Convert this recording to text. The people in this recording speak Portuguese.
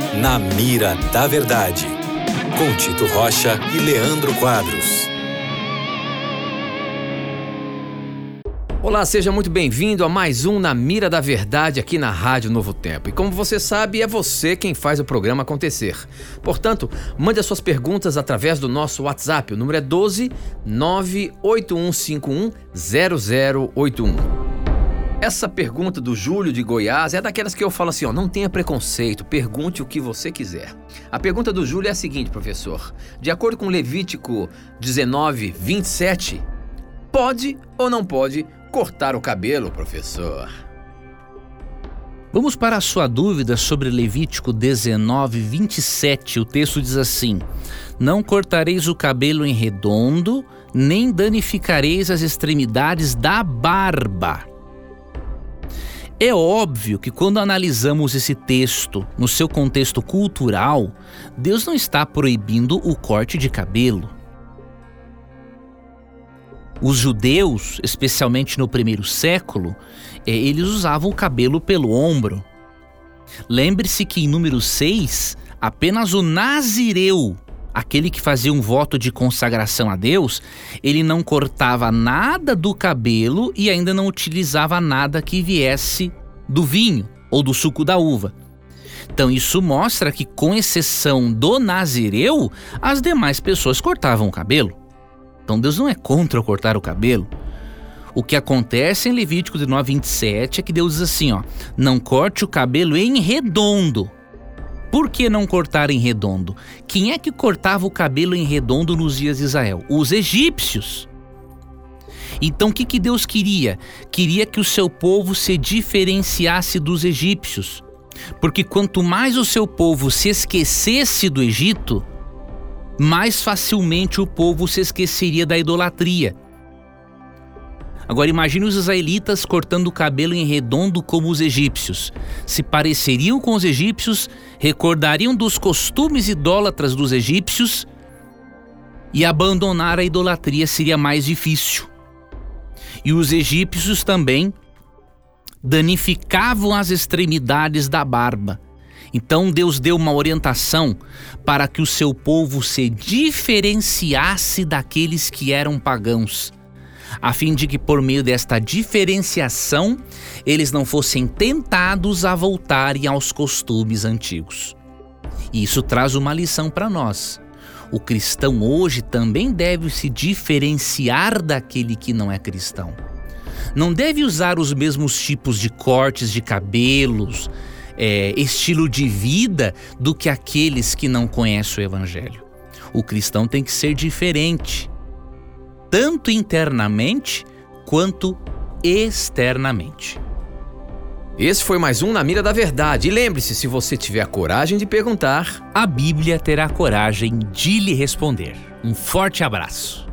Na Mira da Verdade, com Tito Rocha e Leandro Quadros. Olá, seja muito bem-vindo a mais um Na Mira da Verdade aqui na Rádio Novo Tempo. E como você sabe, é você quem faz o programa acontecer. Portanto, mande as suas perguntas através do nosso WhatsApp. O número é 12 98151 0081. Essa pergunta do Júlio de Goiás é daquelas que eu falo assim, não tenha preconceito, pergunte o que você quiser. A pergunta do Júlio é a seguinte, professor. De acordo com Levítico 19, 27, pode ou não pode cortar o cabelo, professor? Vamos para a sua dúvida sobre Levítico 19, 27. O texto diz assim: não cortareis o cabelo em redondo, nem danificareis as extremidades da barba. É óbvio que quando analisamos esse texto no seu contexto cultural, Deus não está proibindo o corte de cabelo. Os judeus, especialmente no primeiro século, eles usavam o cabelo pelo ombro. Lembre-se que em número 6, apenas o nazireu, aquele que fazia um voto de consagração a Deus, ele não cortava nada do cabelo e ainda não utilizava nada que viesse do vinho ou do suco da uva. Então isso mostra que, com exceção do nazireu, as demais pessoas cortavam o cabelo. Então Deus não é contra cortar o cabelo. O que acontece em Levítico 19, 27 é que Deus diz assim, não corte o cabelo em redondo. Por que não cortar em redondo? Quem é que cortava o cabelo em redondo nos dias de Israel? Os egípcios. Então o que Deus queria? Queria que o seu povo se diferenciasse dos egípcios. Porque quanto mais o seu povo se esquecesse do Egito, mais facilmente o povo se esqueceria da idolatria. Agora imagine os israelitas cortando o cabelo em redondo como os egípcios. Se pareceriam com os egípcios, recordariam dos costumes idólatras dos egípcios e abandonar a idolatria seria mais difícil. E os egípcios também danificavam as extremidades da barba. Então Deus deu uma orientação para que o seu povo se diferenciasse daqueles que eram pagãos, a fim de que por meio desta diferenciação eles não fossem tentados a voltarem aos costumes antigos. E isso traz uma lição para nós. O cristão hoje também deve se diferenciar daquele que não é cristão. Não deve usar os mesmos tipos de cortes de cabelos, estilo de vida do que aqueles que não conhecem o Evangelho. O cristão tem que ser diferente, tanto internamente quanto externamente. Esse foi mais um Na Mira da Verdade. E lembre-se, se você tiver a coragem de perguntar, a Bíblia terá coragem de lhe responder. Um forte abraço.